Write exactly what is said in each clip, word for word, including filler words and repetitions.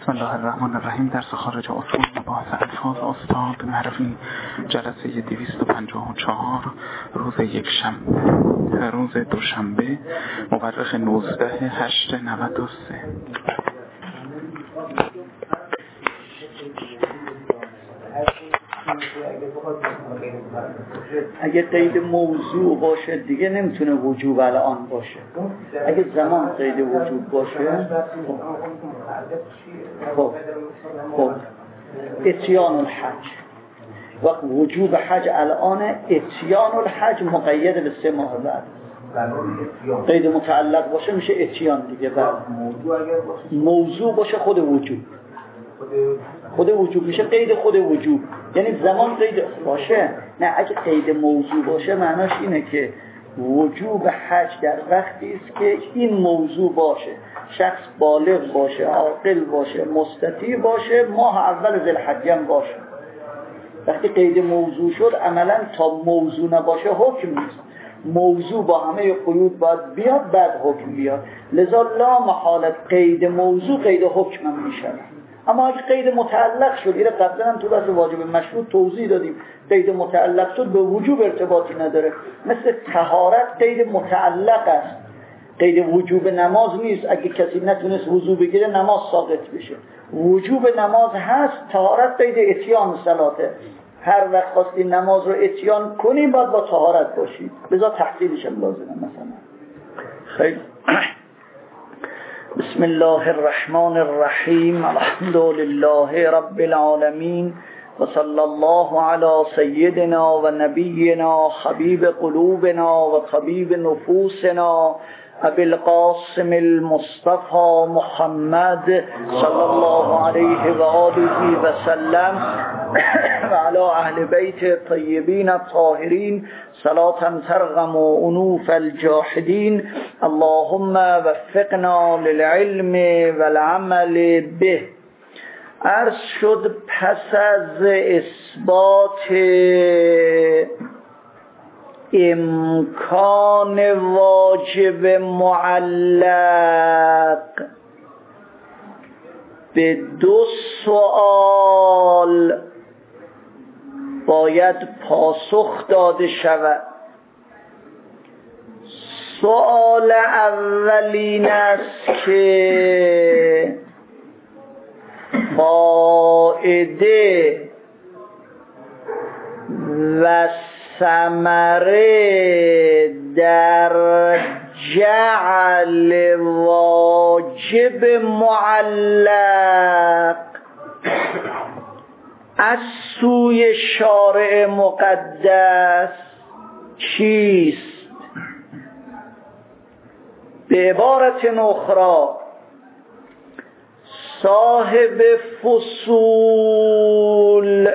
بسم الله الرحمن الرحیم. درس خارج اصول مباحث الفاظ استاد معرفی، جلسه دویست و پنجاه و چهار، روز یک شنبه، روز دوشنبه، مورخ نوزده هشت نود و سه. اگه قید موضوع باشه دیگه نمیتونه وجوب الان باشه. اگه زمان قید وجوب باشه خب خب اتیان الحج، وقت وجوب حج الان اتیان الحج مقید به سه ماه بعد. قید متعلق باشه میشه اتیان دیگه. بعد موضوع باشه خود وجوب، خود وجوب میشه قید خود وجوب، یعنی زمان قید باشه. نه اگه قید موضوع باشه معناش اینه که وجوب حج در وقتی است که این موضوع باشه، شخص بالغ باشه، عاقل باشه، مستطیع باشه، ماه اول ذوالحجه باشه. وقتی قید موضوع شد عملا تا موضوع نباشه حکم نیست. موضوع با همه قیود باید بیاد بعد حکم بیاد. لذا لا محالت قید موضوع قید حکم هم میشه. اما اگه قید متعلق شد، اینه قبلا هم تو بحث واجب مشروط توضیح دادیم، قید متعلق شد به وجوب ارتباطی نداره. مثل طهارت قید متعلق است، قید وجوب نماز نیست. اگه کسی نتونست وضو بگیره نماز ساقط بشه. وجوب نماز هست، طهارت قید اتیان صلاته. هر وقت خواستی نماز رو اتیان کنی باید با طهارت باشی، لذا تحصیلش هم لازمه. مثلا خیلی بسم الله الرحمن الرحیم، الحمد لله رب العالمین و صلی الله علی سیدنا و نبینا حبیب قلوبنا و طبیب نفوسنا ابی القاسم المصطفى محمد صلی الله علیه و آله و سلم و علی اهل بیت طیبین الطاهرین صلاة ترغم انوف الجاحدین. اللهم وفقنا للعلم والعمل به. عرض شد پس از اثبات امکان واجب معلق به دو سوال باید پاسخ داده شود. سوال اولین است که فائده و ثمره در جعل واجب معلق از سوی شارع مقدس چیست؟ به عبارت اخرى صاحب فصول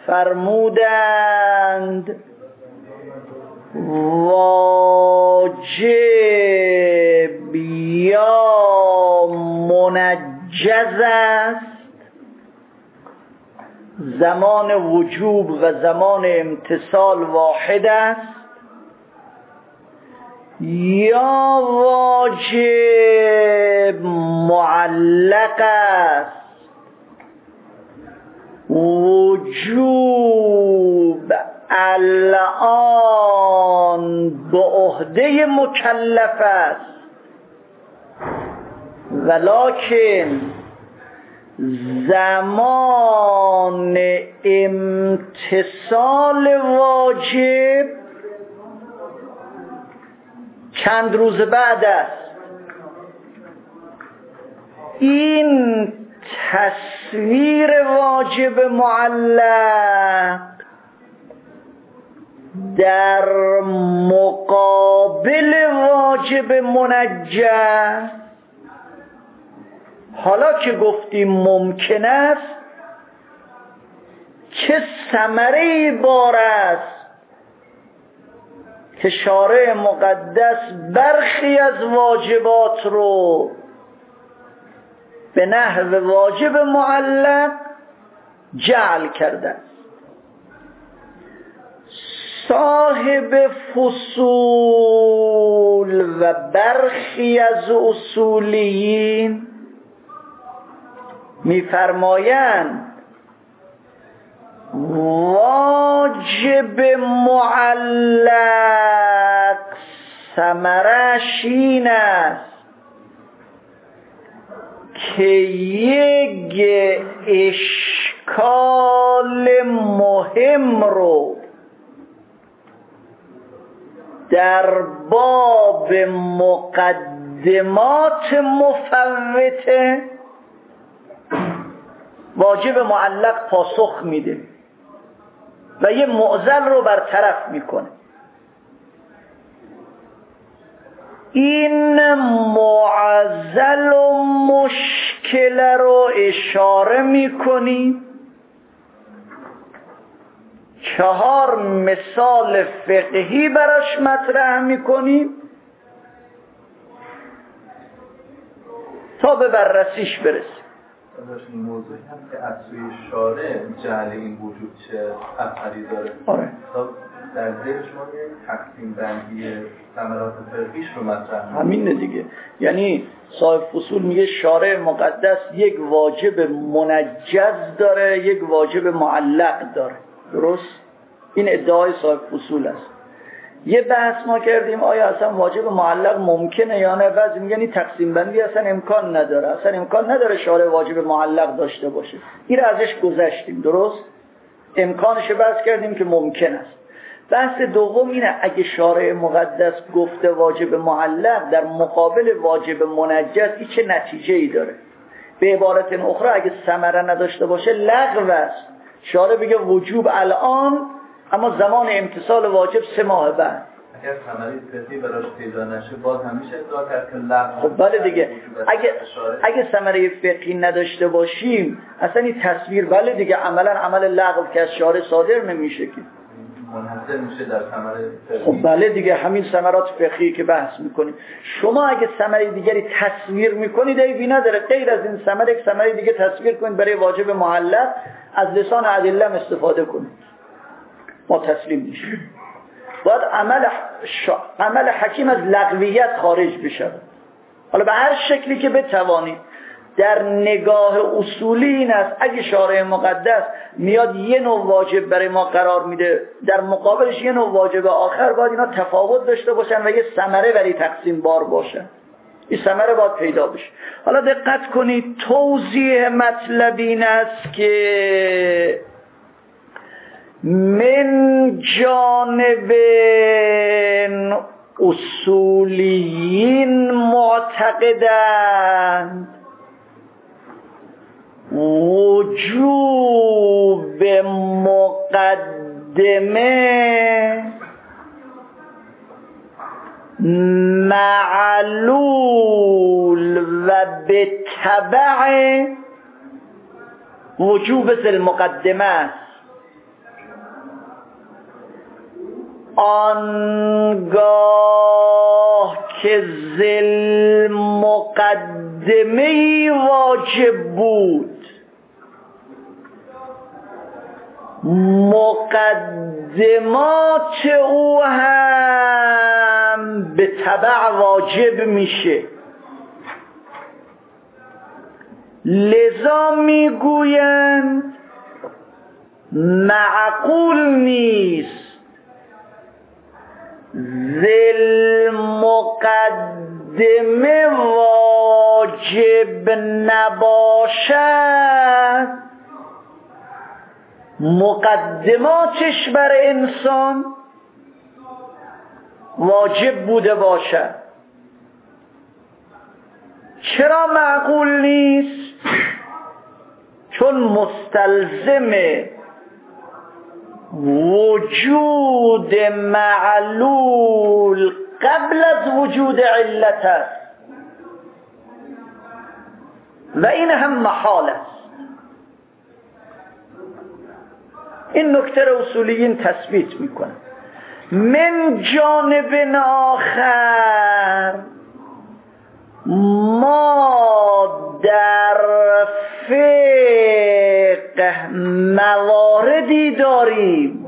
فرمودند واجب یا منجز است، زمان وجوب و زمان امتثال واحد است، یا واجب معلق است، وجوب الان به عهده مکلف است ولکن زمان امتثال واجب چند روز بعد است. این تصویر واجب معلق در مقابل واجب منجز، حالا که گفتیم ممکن است که ثمره بار است که شارع مقدس برخی از واجبات رو به نحو واجب معلق جعل کرده است. صاحب فصول و برخی از اصولیین میفرمایند واجب معلق ثمرش این است که یک اشکال مهم رو در باب مقدمات مفوته واجب معلق پاسخ میده و یه معضل رو برطرف میکنه. این معضل و مشکل رو اشاره میکنی، چهار مثال فقهی براش مطرح میکنی تا به بررسیش برسی. این موضوعی هم که از سوی شارع جهل این وجود چه اثری داره. آره. در ذهن شما یک تقسیم بندی ثمرات فقهیش رو مطرح می‌کنه. همینه دیگه. یعنی صاحب فصول میگه شارع مقدس یک واجب منجز داره، یک واجب معلق داره. درست؟ این ادعای صاحب فصول است. یه بحث ما کردیم آیا اصلا واجب معلق ممکنه یا نه. بعضی میگن این تقسیم بندی اصلا امکان نداره، اصلا امکان نداره شارع واجب معلق داشته باشه. این رو ازش گذشتیم. درست؟ امکانش بحث کردیم که ممکن است. بحث دوم اینه اگه شارع مقدس گفته واجب معلق در مقابل واجب منجز این چه نتیجه ای داره؟ به عبارت اخرى اگه ثمره نداشته باشه لغو است. شارع بگه وجوب الان اما زمان امتصال واجب سه ماه بعد. اگر ثمره فقهی براش پیدا نشه باز همیشه ادعا کرد که لغو. خب بله دیگه. اگه اگه ثمره فقهی نداشته باشیم اصلا این تصویر بله دیگه عملا عمل لغو که از شارع صادر نمیشه که منحصر میشه در ثمره فقهی. خب بله دیگه همین ثمرات فقهی که بحث میکنیم. شما اگه ثمره دیگری تصویر میکنید عیبی نداره، غیر از این ثمره یک ثمره دیگه تصویر کنید برای واجب معلق، از لسان ادله استفاده کنید، ما تسلیم میشیم. باید عمل شا... عمل حکیم از لغویت خارج بشه. حالا به هر شکلی که بتوانید. در نگاه اصولی این است اگه شارع مقدس میاد یه نوع واجب برای ما قرار میده، در مقابلش یه نوع واجب آخر، باید اینا تفاوت داشته باشن و یه ثمره برای تقسیم بار باشه. این ثمره باید پیدا بشه. حالا دقت کنید توضیح مطلب این است که من جانب اصولیین معتقدند وجوب مقدمه معلول و به تبع وجوب ذی المقدمه است. آنگاه که ذی المقدمه واجب بود مقدمات او هم به تبع واجب میشه. لذا میگویند معقول نیست ذی المقدمه واجب نباشد مقدماتش بر انسان واجب بوده باشد. چرا معقول نیست؟ چون مستلزم وجود معلول قبل از وجود علت است و این هم محال است. این نکته را اصولیین تثبیت میکنه. من جانب آخر ما در فقه مواردی داریم،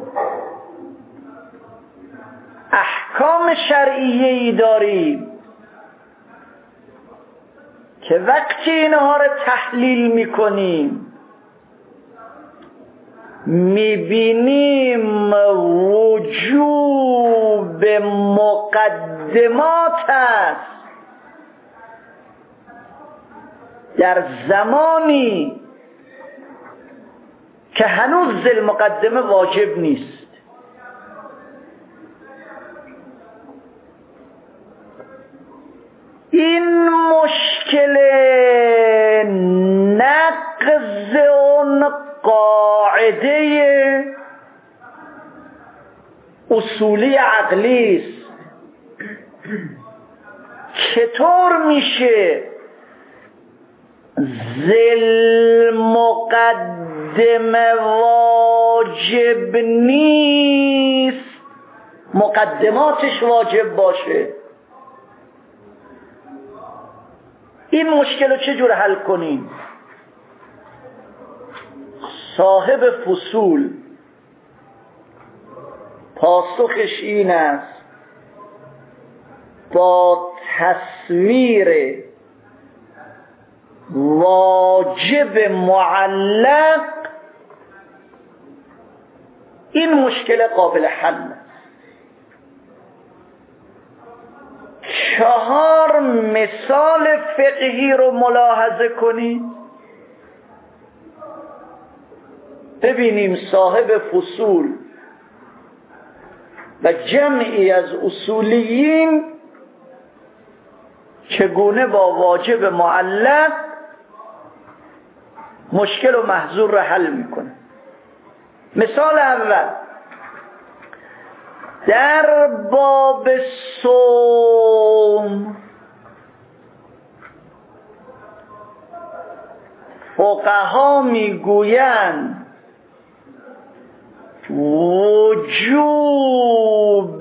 احکام شرعیه‌ای داریم که وقتی اینها رو تحلیل میکنیم میبینیم وجوب مقدمات است در زمانی که هنوز ذی المقدمه واجب نیست. این مشکل نقض اون قاعده اصولی عقلی است. چطور میشه ذی المقدمه واجب نیست مقدماتش واجب باشه؟ این مشکل رو چجور حل کنیم؟ صاحب فصول پاسخش این است با تصویر واجب معلق این مشکل قابل حل است. چهار مثال فقهی رو ملاحظه کنید ببینیم صاحب فصول و جمعی از اصولیین چگونه با واجب معلق مشکل و محظور را حل میکنه. مثال اول در باب صوم فقها میگویند وجوب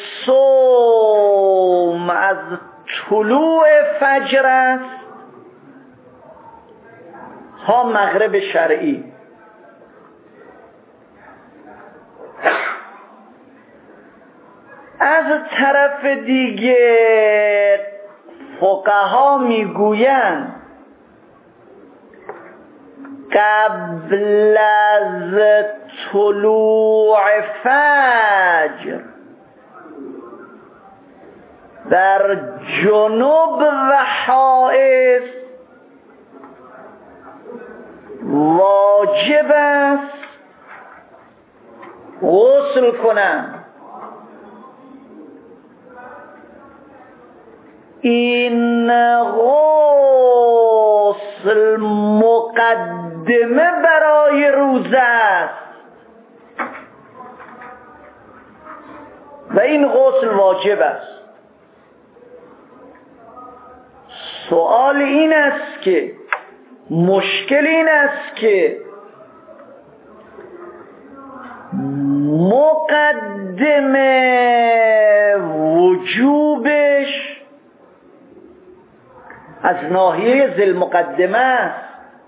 صوم از طلوع فجر است تا مغرب شرعی. از طرف دیگه فقها میگویند قبل از طلوع فجر در جنوب و حائض واجب است غسل کنند. این غسل مقدمه برای روزه است و این غسل واجب است. سوال این است که مشکل این است که مقدمه وجوبش از ناحیه ذی المقدمه است،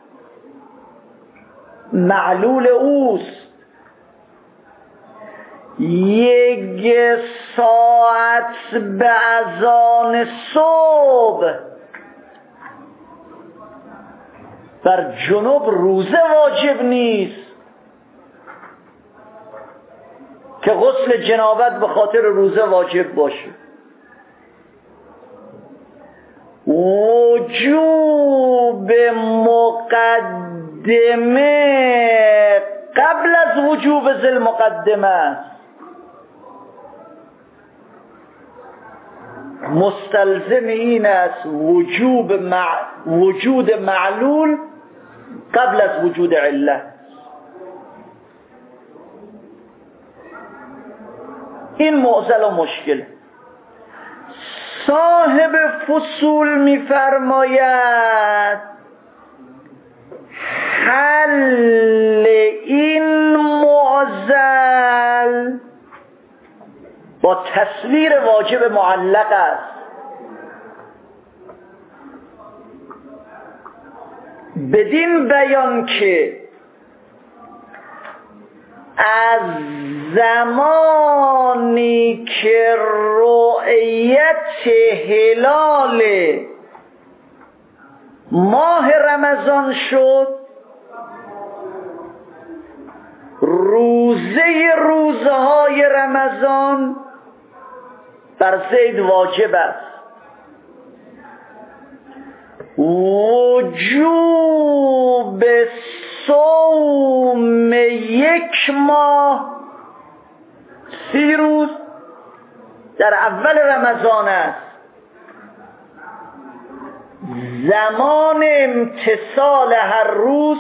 معلول اوست. یک ساعت به اذان صبح بر جنوب روزه واجب نیست که غسل جنابت به خاطر روزه واجب باشه. وجوب مقدمه قبل از وجوب ذی المقدمه است، مستلزم این است وجوب مع... وجود معلول قبل از وجود علت. این معضل و مشکل. صاحب فصول می‌فرماید حل این معضل با تصویر واجب معلق است. بدین بیان که از زمانی که رؤیت هلال ماه رمضان شد، روزه روزه های رمضان بر زید واجب است. وجوب صوم یک ماه سی روز در اول رمضان است. زمان امتصال هر روز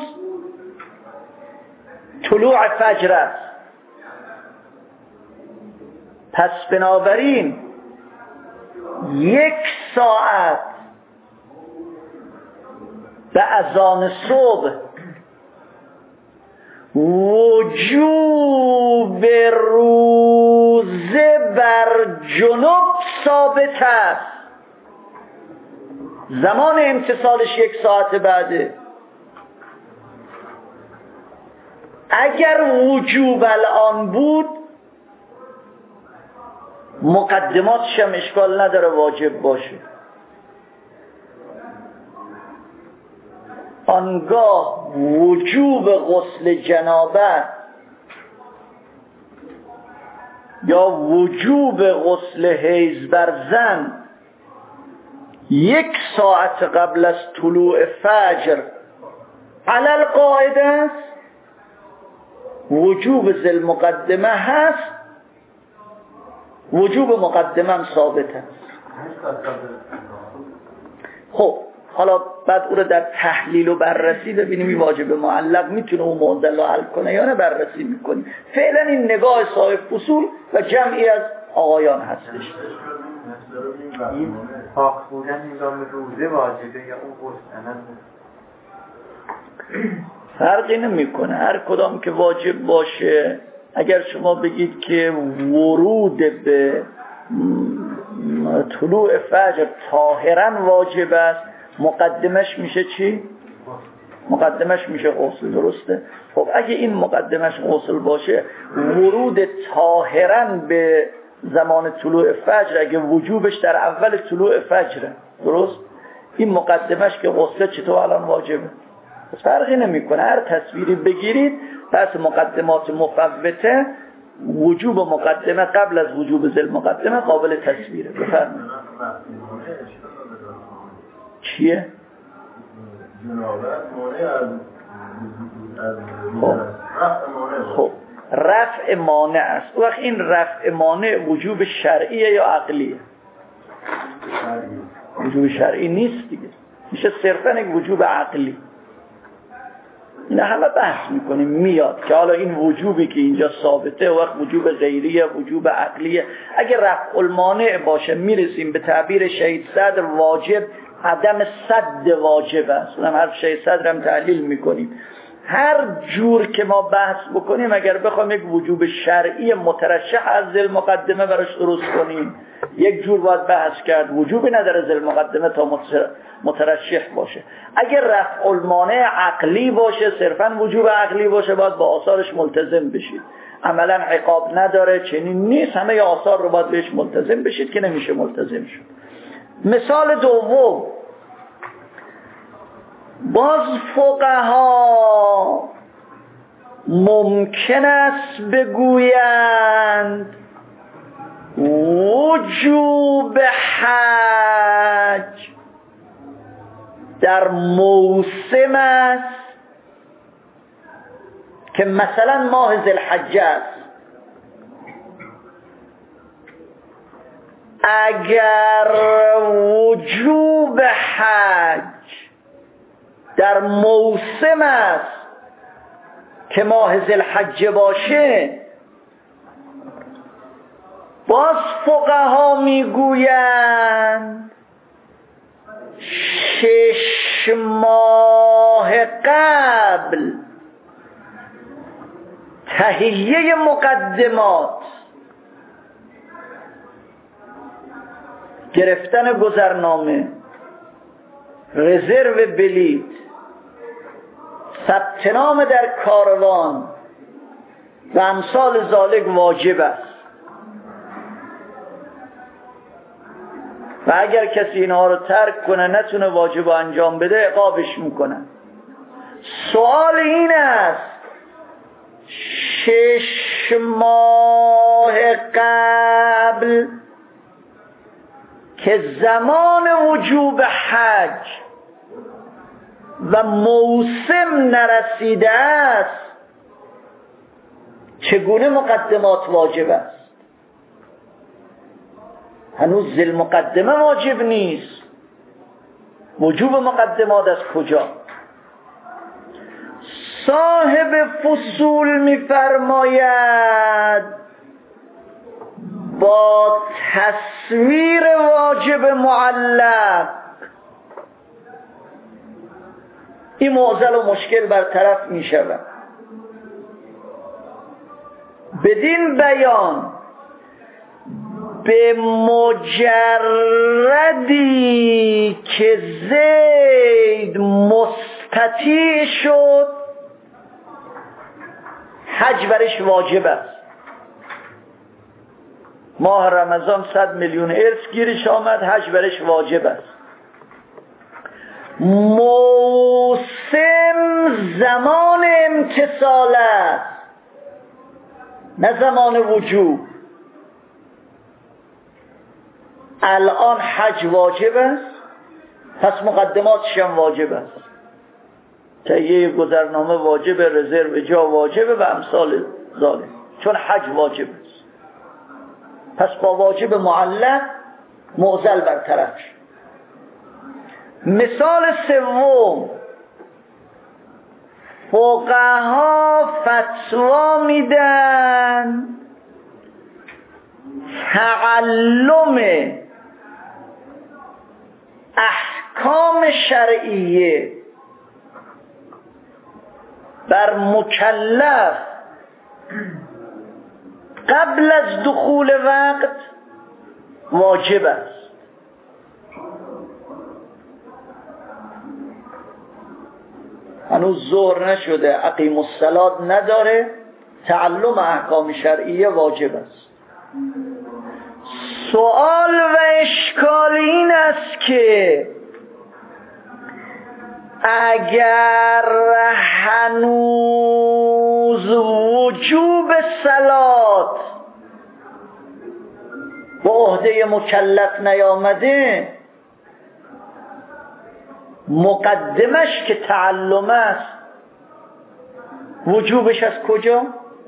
طلوع فجر است. پس بنابراین یک ساعت به اذان صبح وجوب روزه بر جنوب ثابت است. زمان امتصالش یک ساعت بعده. اگر وجوب الان بود مقدماتش هم اشکال نداره واجب باشه. آنگاه وجوب غسل جنابت یا وجوب غسل حیض بر زن یک ساعت قبل از طلوع فجر علی القاعده است. وجوب ذل مقدمه هست، وجوب مقدمه هم ثابت است. خب حالا بعد او رو در تحلیل و بررسی ببینیم این واجب معلق میتونه اون معضل رو حل کنه یا نه بررسی میکنیم. فعلا این نگاه صاحب اصول و جمعی از آقایان هستش. این پاک بودن نظام روزه واجبه یا اون غسل؟ فرقی نمیکنه، هر کدام که واجب باشه. اگر شما بگید که ورود به طلوع فجر طاهرا واجب است، مقدمش میشه چی؟ مقدمش میشه غسل، درسته؟ خب اگه این مقدمش غسل باشه، ورود طاهرا به زمان طلوع فجر اگه وجوبش در اول طلوع فجره، درست؟ این مقدمش که غسل چطور الان واجبه؟ پس فرقی نمیکنه، هر تصویری بگیرید. پس مقدمات مفوته، وجوب مقدمه قبل از وجوب ذل مقدمه قابل تصویره. بفرمایید. چیه؟ خب خب رفع مانع است. وقت این رفع مانع وجوب شرعیه یا عقلیه؟ وجوب شرعی نیست دیگه، میشه صرفا یک وجوب عقلی. اینا همه بحث میکنیم میاد که حالا این وجوبی که اینجا ثابته وقت وجوب غیریه، وجوب عقلیه. اگه رفع المانع باشه میرسیم به تعبیر شهید صدر واجب عدم صد واجب است. اونم حرف شهید صدر هم تحلیل میکنیم. هر جور که ما بحث بکنیم اگر بخوایم یک وجوب شرعی مترشح از ذل مقدمه براش درست کنیم، یک جور باید بحث کرد وجوبی نداره ذل مقدمه تا مترشح باشه. اگر رفع المانع عقلی باشه، صرفا وجوب عقلی باشه، باید با آثارش ملتزم بشید. عملا عقاب نداره، چنین نیست، همه آثار رو باید بهش ملتزم بشید که نمیشه ملتزم شد. مثال دوم، باز فقها ممکن است بگویند وجوب حج در موسم است که مثلا ماه ذوالحجه است. اگر وجوب حج در موسم است که ماه ذوالحجه باشه، باز فقها میگویند شش ماه قبل تهیه مقدمات، گرفتن گذرنامه، رزرو بلیط، ثبت نام در کاروان و امثال ذالک واجب است. و اگر کسی اینها رو ترک کنه نتونه واجب انجام بده عقابش میکنن. سوال این است شش ماه قبل که زمان وجوب حج و موسم نرسیده است چگونه مقدمات واجب است؟ هنوز ذی المقدمه واجب نیست. وجوب مقدمات از کجا؟ صاحب فصول می‌فرماید با تصویر واجب معلق این معضل و مشکل برطرف می شود. بدین بیان به مجردی که زید مستطیع شد حج برش واجب است. ماه رمضان صد میلیون ارث گیرش آمد، حج برش واجب است. موسم زمان امتصال است نه زمان وجوب. الان حج واجب است، پس مقدماتش هم واجب است. تهیه گذرنامه واجب، رزرو جا واجب و امثال ذالک، چون حج واجب است. پس با واجب معلق معضل برطرف شد. مثال سوم، فقها فتوا میدن تعلم احکام شرعیه بر مکلف قبل از دخول وقت واجب است. هنوز ظهر نشده، اقیم الصلاة نداره، تعلم احکام شرعیه واجب است. سوال و اشکال این است که اگر هنوز وجوب صلات به عهده مکلف نیامده، مقدمش که تعلم است وجوبش از کجا؟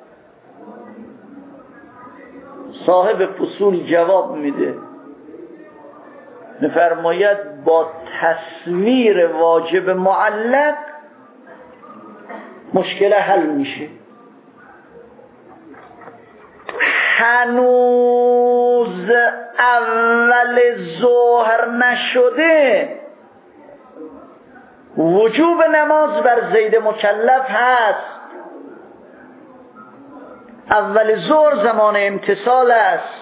صاحب فصول جواب میده، نفرماید با تصویر واجب معلق مشکل حل میشه. هنوز اول ظهر نشده، وجوب نماز بر زید مکلف هست. اول ظهر زمان امتصال است،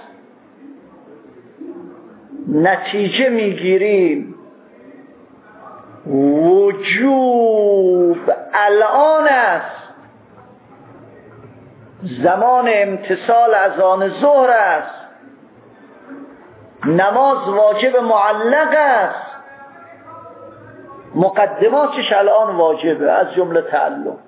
نتیجه میگیریم وجوب الان است، زمان امتصال از آن ظهر است، نماز واجب معلق است، مقدماتش الان واجبه از جمله تعلم.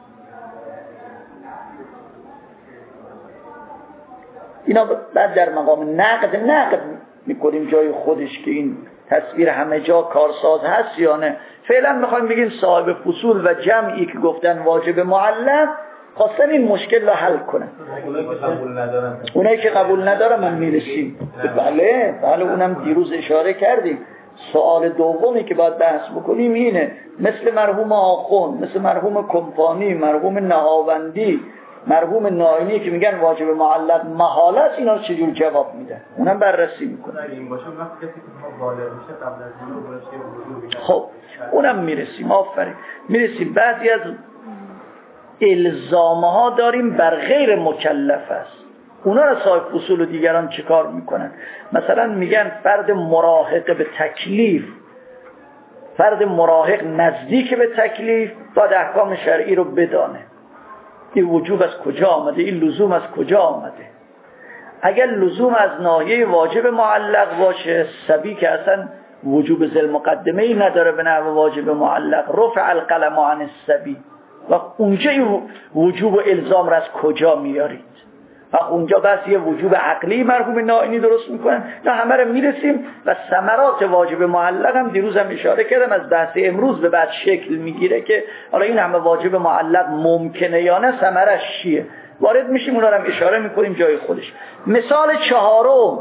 اینا بعد در مقام نقد نقد میکنیم جای خودش که این تصویر همه جا کارساز هست یا نه. فعلا میخوایم بگیم صاحب فصول و جمعی که گفتن واجب معلق خواستن این مشکل رو حل کنن. اونایی که قبول ندارن من میرسیم. بله بله اونم دیروز اشاره کردیم. سوال دومی که باید بحث بکنیم اینه، مثل مرحوم آخوند، مثل مرحوم کمپانی، مرحوم نهاوندی، مرحوم ناینی که میگن واجب معلق محاله است، اینا چجور جواب میدن؟ اونم بررسی میکنن. این باشه وقتی کسی که بالغ میشه قبل از این خب اونم میرسیم. آفرین. میرسیم. بعضی از الزامه ها داریم بر غیر مکلف است، اونا را صاحب فصول و دیگران چیکار میکنن؟ مثلا میگن فرد مراهق به تکلیف، فرد مراهق نزدیک به تکلیف باید احکام شرعی رو بدانه. این وجوب از کجا آمده؟ این لزوم از کجا آمده؟ اگر لزوم از ناحیه واجب معلق باشه، سبی که اصلا وجوب ذل مقدمه ای نداره به نحو واجب معلق، رفع القلم عن السبی، و اونجا وجوب و الزام را از کجا میارید؟ و اونجا بس یه وجوب عقلی مرحوم نائینی درست میکنن. تا همه رو میرسیم و ثمرات واجب معلق هم دیروز هم اشاره کردم از بحث امروز به بعد شکل میگیره که حالا این همه واجب معلق ممکنه یا نه، ثمرش چیه، وارد میشیم اونا رو هم اشاره میکنیم جای خودش. مثال چهارم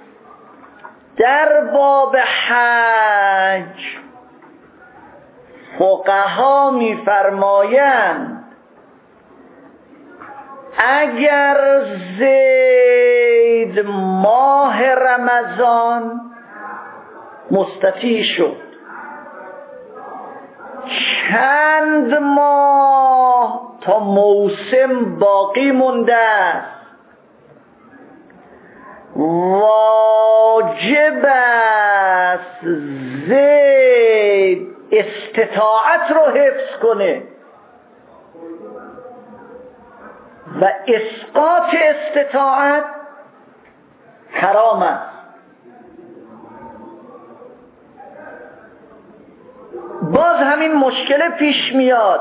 در باب حج فقها میفرمایند اگر زید ماه رمضان مستطیع شد چند ماه تا موسم باقی مونده است، واجب است زید استطاعت رو حفظ کنه و اسقاط استطاعت حرام است. باز همین مشکل پیش میاد،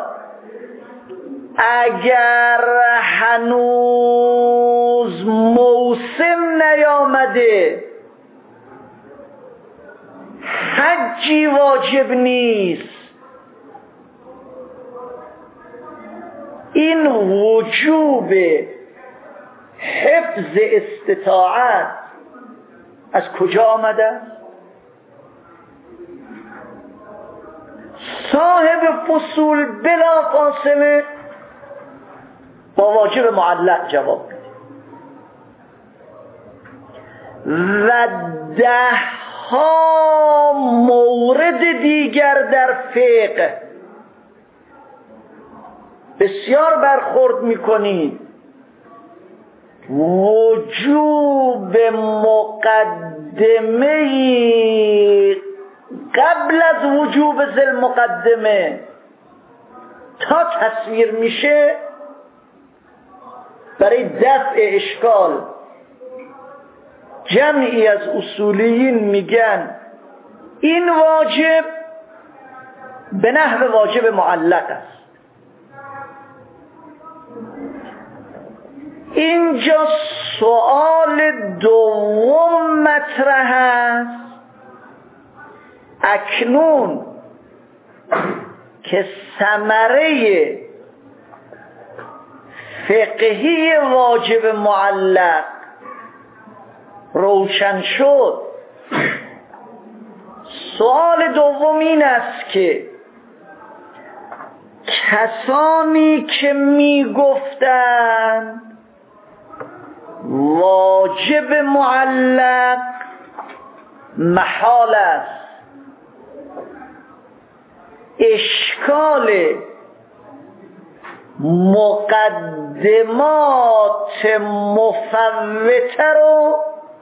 اگر هنوز موسم نیامده حجی واجب نیست، این وجوب حفظ استطاعت از کجا آمده؟ صاحب فصول بلا فاصله با واجب معلق جواب میده و ده ها مورد دیگر در فقه بسیار برخورد میکنید وجوب مقدمه قبل از وجوب ذل مقدمه تا تصویر میشه برای دفع اشکال. جمعی از اصولیین میگن این واجب به نحو واجب معلق است. اینجا سوال دوم مطرح است، اکنون که ثمره فقهی واجب معلق روشن شد، سوال دوم این است که کسانی که می گفتند واجب معلق محال است، اشکال مقدمات مفوته رو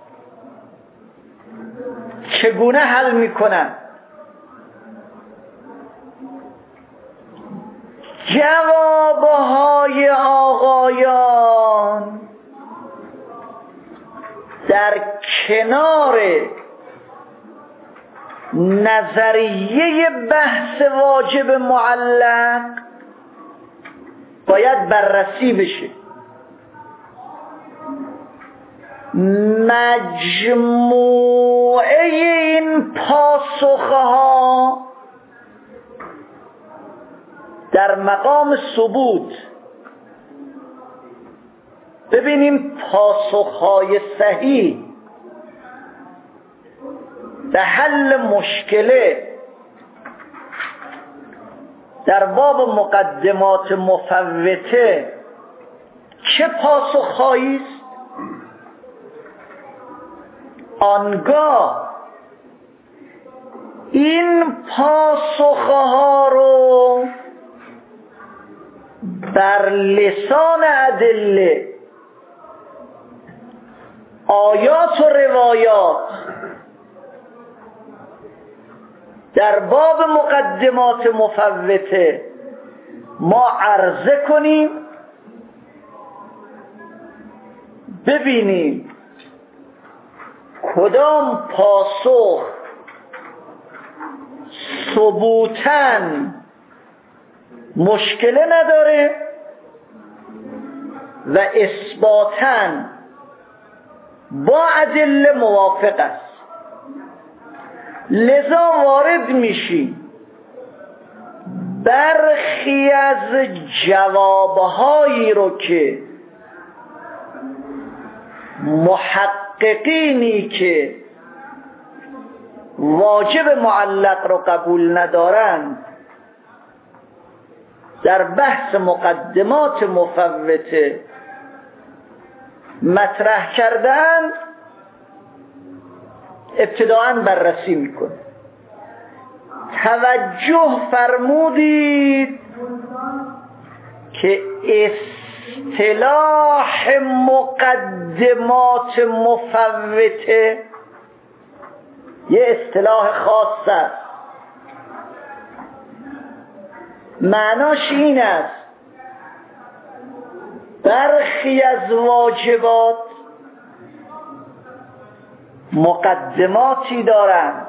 چگونه حل میکنن؟ جوابهای آقایان در کنار نظریه بحث واجب معلق باید بررسی بشه. مجموعه این پاسخها در مقام ثبوت، ببینیم پاسخهای صحیح به حل مشکله در باب مقدمات مفوته چه پاسخهایی است. آنگاه این پاسخها رو بر لسان ادله، آیات و روایات در باب مقدمات مفوته ما عرضه کنیم، ببینیم کدام پاسخ ثبوتاً مشکله نداره و اثباتاً با ادله موافق است. لذا وارد میشی برخی از جوابهایی رو که محققینی که واجب معلق رو قبول ندارند در بحث مقدمات مفوته مطرح کردن ابتداءً بررسی میکنه. توجه فرمودید که اصطلاح مقدمات مفوته یه اصطلاح خاص است. معناش این است برخی از واجبات مقدماتی دارند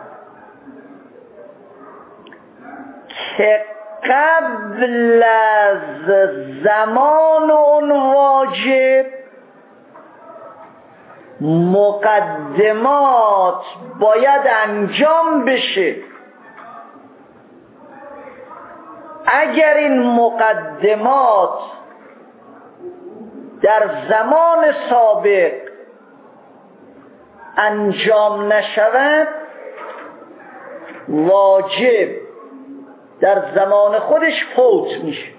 که قبل از زمان اون واجب مقدمات باید انجام بشه. اگر این مقدمات در زمان سابق انجام نشود واجب در زمان خودش فوت میشه.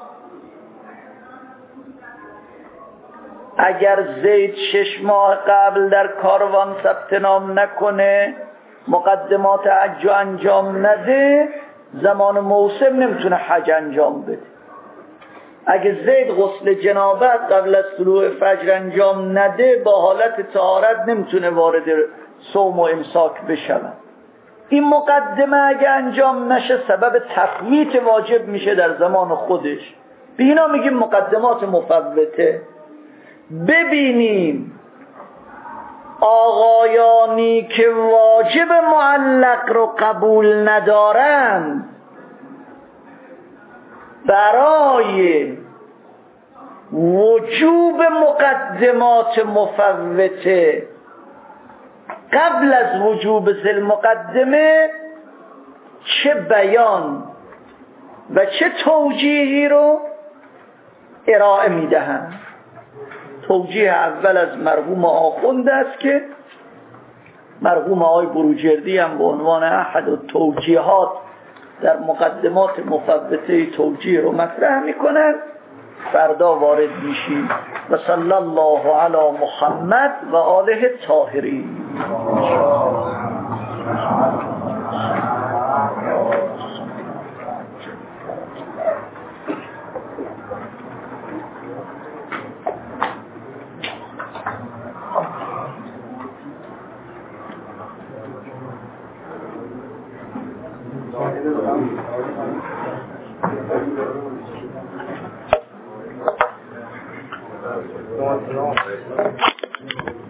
اگر زید شش ماه قبل در کاروان ثبت نام نکنه مقدمات حج انجام نده زمان موسم نمیتونه حج انجام بده. اگه زید غسل جنابت قبل از طلوع فجر انجام نده با حالت طهارت نمیتونه وارد صوم و امساک بشود. این مقدمه اگه انجام نشه سبب تفویت واجب میشه در زمان خودش. به اینا میگیم مقدمات مفوته. ببینیم آقایانی که واجب معلق رو قبول ندارند برای وجوب مقدمات مفوته قبل از وجوب ذل مقدمه چه بیان و چه توجیهی رو ارائه میدهند. توجیه اول از مرحوم آخوند است که مرحوم آقای بروجردی هم به عنوان احد التوجیهات در مقدمات مفوته توجیه رو مطرح میکنن. فردا وارد میشیم. و صلی الله علی محمد و آله الطاهرین.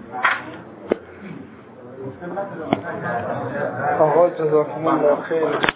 آقا جزاکم الله خیر.